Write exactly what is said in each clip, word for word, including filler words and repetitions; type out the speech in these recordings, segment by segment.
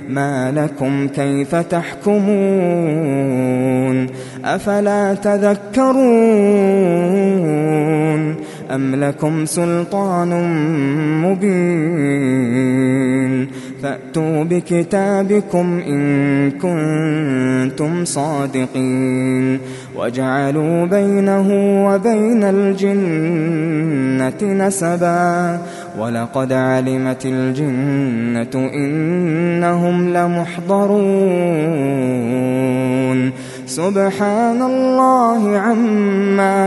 ما لكم كيف تحكمون أفلا تذكرون أم لكم سلطان مبين فأتوا بكتابكم إن كنتم صادقين وجعلوا بينه وبين الجنة نسبا ولقد علمت الجنة إنهم لمحضرون سبحان الله عما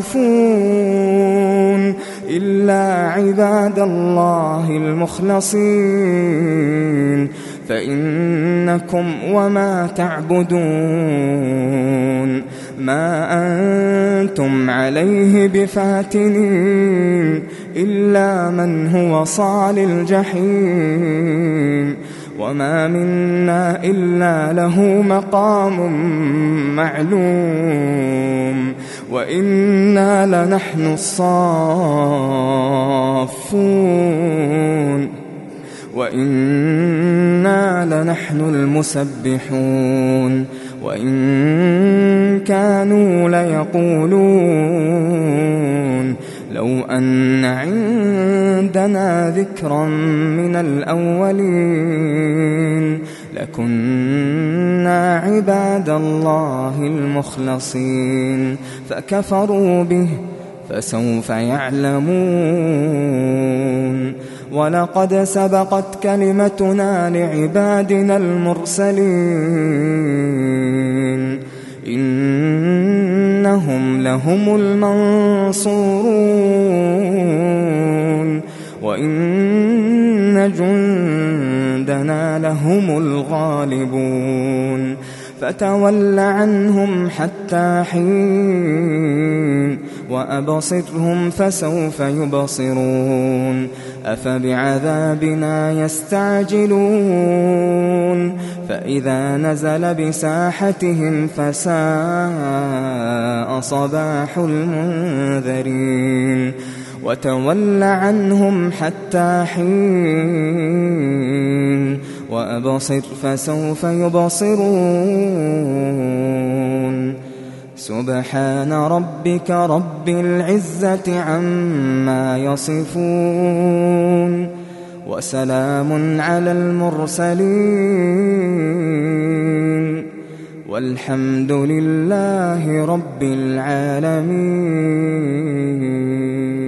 يصفون إلا عباد الله المخلصين فإنكم وما تعبدون ما أنتم عليه بفاتنين إلا من هو صال الجحيم وما منا إلا له مقام معلوم وإنا لنحن الصافون وإنا لنحن المسبحون وإن كانوا ليقولون لو أن عندنا ذكرا من الأولين لكنا عباد الله المخلصين فكفروا به فسوف يعلمون ولقد سبقت كلمتنا لعبادنا المرسلين إنهم لهم المنصورون وإن جندنا لهم الغالبون فتول عنهم حتى حين وأبصرهم فسوف يبصرون أفبعذابنا يستعجلون فإذا نزل بساحتهم فساء صباح المنذرين وتول عنهم حتى حين وأبصر فسوف يبصرون سبحان ربك رب العزة عما يصفون وسلام على المرسلين والحمد لله رب العالمين.